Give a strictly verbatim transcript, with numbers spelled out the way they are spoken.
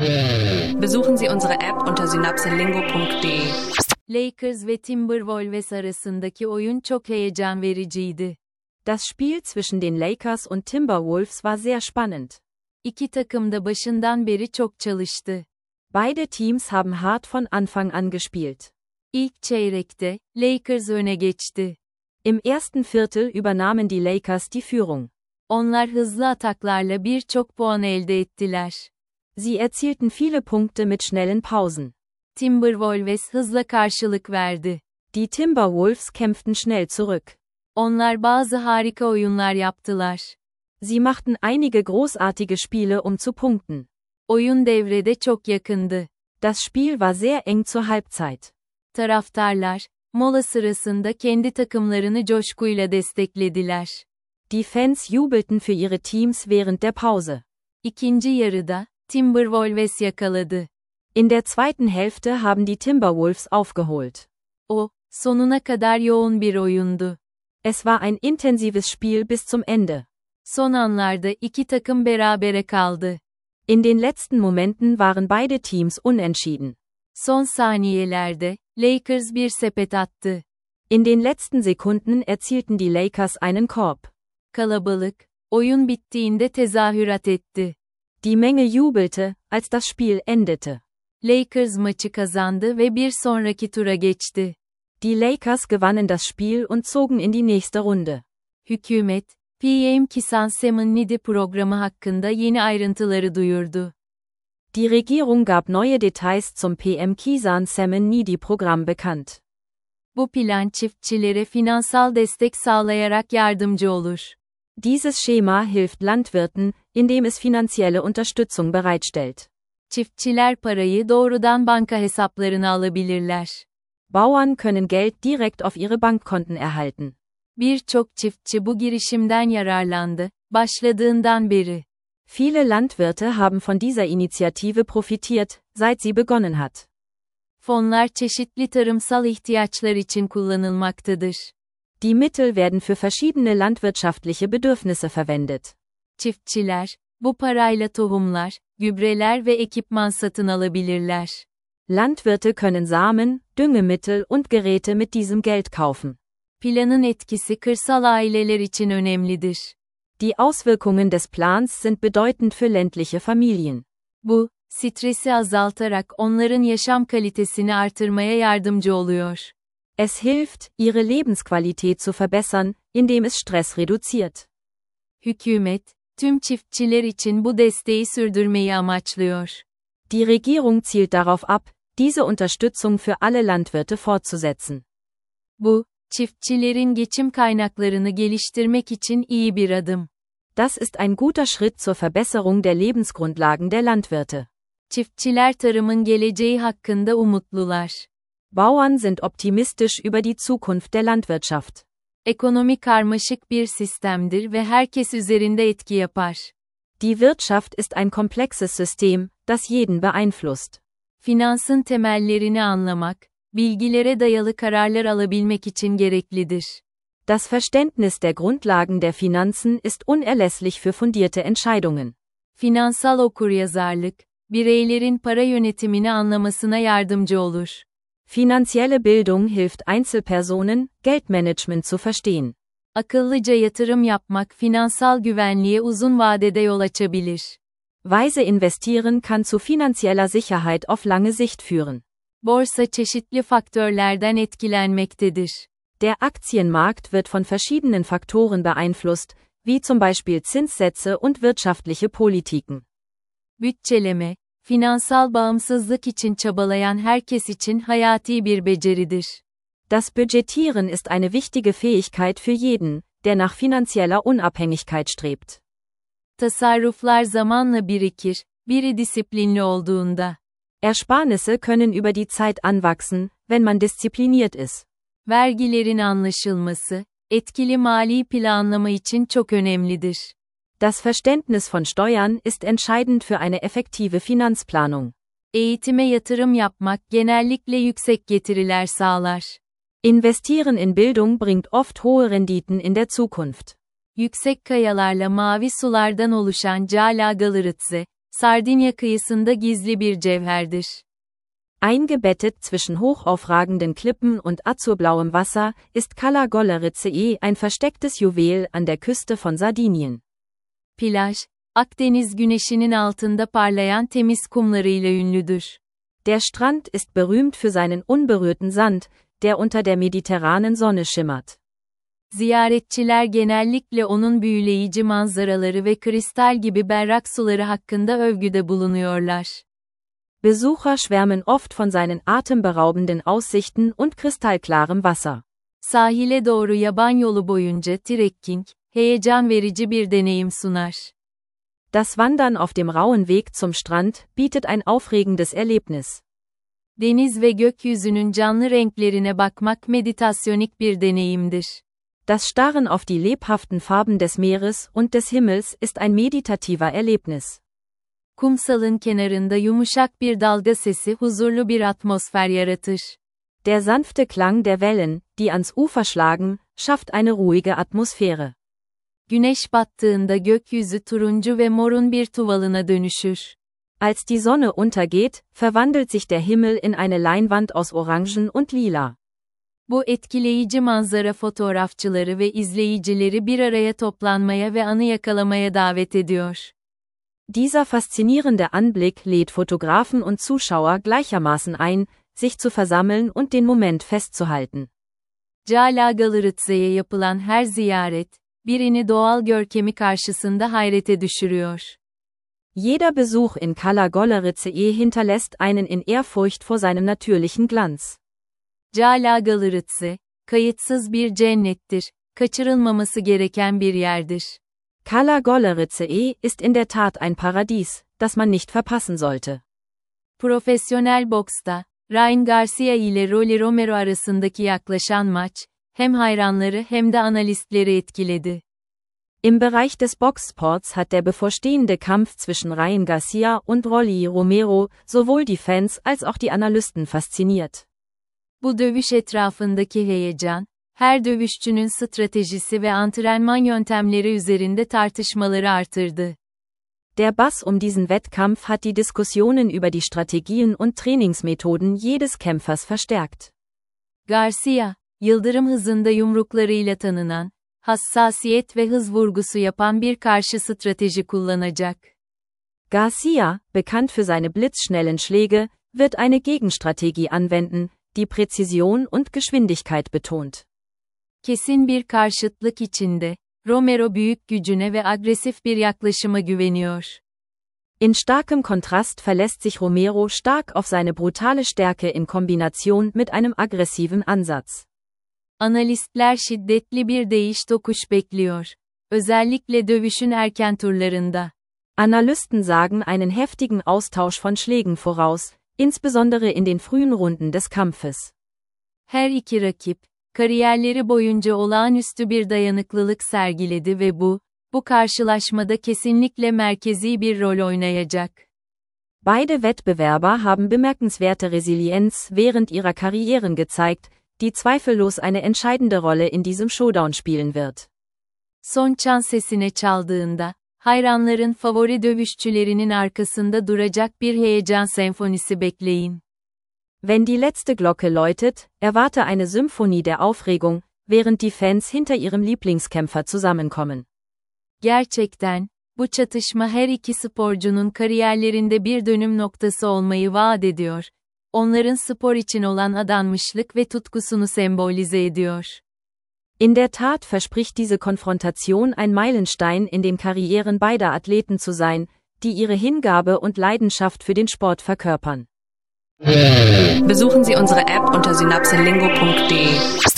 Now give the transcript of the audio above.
Besuchen Sie unsere App unter synapselingo punkt de. Lakers ve Timberwolves arasındaki oyun çok heyecan vericiydi. Das Spiel zwischen den Lakers und Timberwolves war sehr spannend. İki takım da başından beri çok çalıştı. Beide Teams haben hart von Anfang an gespielt. İlk çeyrekte, Lakers öne geçti. Im ersten Viertel übernahmen die Lakers die Führung. Onlar hızlı ataklarla birçok puan elde ettiler. Sie erzielten viele Punkte mit schnellen Pausen. Timberwolves hızla karşılık verdi. Die Timberwolves kämpften schnell zurück. Onlar bazı harika oyunlar yaptılar. Sie machten einige großartige Spiele um zu punkten. Oyun devrede çok yakındı. Das Spiel war sehr eng zur Halbzeit. Taraftarlar, mola sırasında kendi takımlarını coşkuyla desteklediler. Die Fans jubelten für ihre Teams während der Pause. İkinci yarıda, Timberwolves yakaladı. In der zweiten Hälfte haben die Timberwolves aufgeholt. O, sonuna kadar yoğun bir oyundu. Es war ein intensives Spiel bis zum Ende. Son anlarda iki takım berabere kaldı. In den letzten Momenten waren beide Teams unentschieden. Son saniyelerde, Lakers bir sepet attı. In den letzten Sekunden erzielten die Lakers einen Korb. Kalabalık, oyun bittiğinde tezahürat etti. Die Menge jubelte, als das Spiel endete. Lakers maçı kazandı ve bir sonraki tura geçti. Die Lakers gewannen das Spiel und zogen in die nächste Runde. Hükümet, P M Kisan Samman Nidhi programı hakkında yeni ayrıntıları duyurdu. Die Regierung gab neue Details zum P M Kisan Samman Nidhi Programm bekannt. Bu plan çiftçilere finansal destek sağlayarak yardımcı olur. Dieses Schema hilft Landwirten, indem es finanzielle Unterstützung bereitstellt. Çiftçiler parayı doğrudan banka hesaplarına alabilirler. Bauern können Geld direkt auf ihre Bankkonten erhalten. Birçok çiftçi bu girişimden yararlandı, başladığından beri. Viele Landwirte haben von dieser Initiative profitiert, seit sie begonnen hat. Fonlar çeşitli tarımsal ihtiyaçlar için kullanılmaktadır. Die Mittel werden für verschiedene landwirtschaftliche Bedürfnisse verwendet. Çiftçiler, bu parayla tohumlar, gübreler ve ekipman satın alabilirler. Landwirte können Samen, Düngemittel und Geräte mit diesem Geld kaufen. Planın etkisi kırsal aileler için önemlidir. Die Auswirkungen des Plans sind bedeutend für ländliche Familien. Bu, stresi azaltarak onların yaşam kalitesini artırmaya yardımcı oluyor. Es hilft, ihre Lebensqualität zu verbessern, indem es Stress reduziert. Hükümet, tüm çiftçiler için bu desteği sürdürmeyi amaçlıyor. Die Regierung zielt darauf ab, diese Unterstützung für alle Landwirte fortzusetzen. Bu, çiftçilerin geçim kaynaklarını geliştirmek için iyi bir adım. Das ist ein guter Schritt zur Verbesserung der Lebensgrundlagen der Landwirte. Çiftçiler tarımın geleceği hakkında umutlular. Bauern sind optimistisch über die Zukunft der Landwirtschaft. Ekonomi karmaşık bir sistemdir ve herkes üzerinde etki yapar. Die Wirtschaft ist ein komplexes System, das jeden beeinflusst. Finansın temellerini anlamak, bilgilere dayalı kararlar alabilmek için gereklidir. Das Verständnis der Grundlagen der Finanzen ist unerlässlich für fundierte Entscheidungen. Finansal okuryazarlık, bireylerin para yönetimini anlamasına yardımcı olur. Finanzielle Bildung hilft Einzelpersonen, Geldmanagement zu verstehen. Akıllıca yatırım yapmak finansal güvenliğe uzun vadede yol açabilir. Weise investieren kann zu finanzieller Sicherheit auf lange Sicht führen. Borsa çeşitli faktörlerden etkilenmektedir. Der Aktienmarkt wird von verschiedenen Faktoren beeinflusst, wie zum Beispiel Zinssätze und wirtschaftliche Politiken. Bütçeleme, finansal bağımsızlık için çabalayan herkes için hayati bir beceridir. Das Budgetieren ist eine wichtige Fähigkeit für jeden, der nach finanzieller Unabhängigkeit strebt. Tasarruflar zamanla birikir, biri disiplinli olduğunda. Ersparnisse können über die Zeit anwachsen, wenn man diszipliniert ist. Vergilerin anlaşılması, etkili mali planlama için çok önemlidir. Das Verständnis von Steuern ist entscheidend für eine effektive Finanzplanung. Eğitime yatırım yapmak genellikle yüksek getiriler sağlar. Investieren in Bildung bringt oft hohe Renditen in der Zukunft. Yüksek kayalarla mavi sulardan oluşan Cala Galarıtze, Sardinya kıyısında gizli bir cevherdir. Eingebettet zwischen hochaufragenden Klippen und azurblauem Wasser ist Cala Golerițe ein verstecktes Juwel an der Küste von Sardinien. Plaj, Akdeniz güneşinin altında parlayan temiz kumlarıyla ünlüdür. Der Strand ist berühmt für seinen unberührten Sand, der unter der mediterranen Sonne schimmert. Ziyaretçiler genellikle onun büyüleyici manzaraları ve kristal gibi berrak suları hakkında övgüde bulunuyorlar. Besucher schwärmen oft von seinen atemberaubenden Aussichten und kristallklarem Wasser. Sahile doğru yaban yolu boyunca trekking, heyecan verici bir deneyim sunar. Das Wandern auf dem rauen Weg zum Strand bietet ein aufregendes Erlebnis. Deniz ve gökyüzünün canlı renklerine bakmak meditasyonik bir deneyimdir. Das Starren auf die lebhaften Farben des Meeres und des Himmels ist ein meditativer Erlebnis. Kumsalın kenarında yumuşak bir dalga sesi huzurlu bir atmosfer yaratır. Der sanfte Klang der Wellen, die ans Ufer schlagen, schafft eine ruhige Atmosphäre. Güneş battığında gökyüzü turuncu ve morun bir tuvalına dönüşür. Als die Sonne untergeht, verwandelt sich der Himmel in eine Leinwand aus Orangen und Lila. Bu etkileyici manzara fotoğrafçıları ve izleyicileri bir araya toplanmaya ve anı yakalamaya davet ediyor. Dieser faszinierende Anblick lädt Fotografen und Zuschauer gleichermaßen ein, sich zu versammeln und den Moment festzuhalten. Cala Golerițe'ye yapılan her ziyaret, birini doğal görkemi karşısında hayrete düşürüyor. Jeder Besuch in Cala Golerițe hinterlässt einen in Ehrfurcht vor seinem natürlichen Glanz. Cala Golerițe, kayıtsız bir cennettir, kaçırılmaması gereken bir yerdir. Cala Golerițe ist in der Tat ein Paradies, das man nicht verpassen sollte. Profesyonel boksta, Ryan Garcia ile Rolly Romero arasındaki yaklaşan maç, hem hayranları hem de analistleri etkiledi. Im Bereich des Boxsports hat der bevorstehende Kampf zwischen Ryan Garcia und Rolly Romero sowohl die Fans als auch die Analysten fasziniert. Bu dövüş etrafındaki heyecan, her dövüşçünün stratejisi ve antrenman yöntemleri üzerinde tartışmaları artırdı. Der Bass um diesen Wettkampf hat die Diskussionen über die Strategien und Trainingsmethoden jedes Kämpfers verstärkt. Garcia, yıldırım hızında yumruklarıyla tanınan, hassasiyet ve hız vurgusu yapan bir karşı strateji kullanacak. Garcia, bekannt für seine blitzschnellen Schläge, wird eine Gegenstrategie anwenden, die Präzision und Geschwindigkeit betont. Kesin bir karşıtlık içinde, Romero büyük gücüne ve agresif bir yaklaşıma güveniyor. In starkem Kontrast verlässt sich Romero stark auf seine brutale Stärke in Kombination mit einem aggressiven Ansatz. Analistler şiddetli bir değiş tokuş bekliyor. Özellikle dövüşün erken turlarında. Analysten sagen einen heftigen Austausch von Schlägen voraus, insbesondere in den frühen Runden des Kampfes. Her iki rakip, kariyerleri boyunca olağanüstü bir dayanıklılık sergiledi ve bu, bu karşılaşmada kesinlikle merkezi bir rol oynayacak. Beide Wettbewerber haben bemerkenswerte Resilienz während ihrer Karrieren gezeigt, die zweifellos eine entscheidende Rolle in diesem Showdown spielen wird. Son çan sesine çaldığında, hayranların favori dövüşçülerinin arkasında duracak bir heyecan senfonisi bekleyin. Wenn die letzte Glocke läutet, erwarte eine Symphonie der Aufregung, während die Fans hinter ihrem Lieblingskämpfer zusammenkommen. Gerçekten, bu çatışma her iki sporcunun kariyerlerinde bir dönüm noktası olmayı vaat ediyor. Onların spor için olan adanmışlık ve tutkusunu sembolize ediyor. In der Tat verspricht diese Konfrontation ein Meilenstein in den Karrieren beider Athleten zu sein, die ihre Hingabe und Leidenschaft für den Sport verkörpern. Besuchen Sie unsere App unter synapselingo punkt de.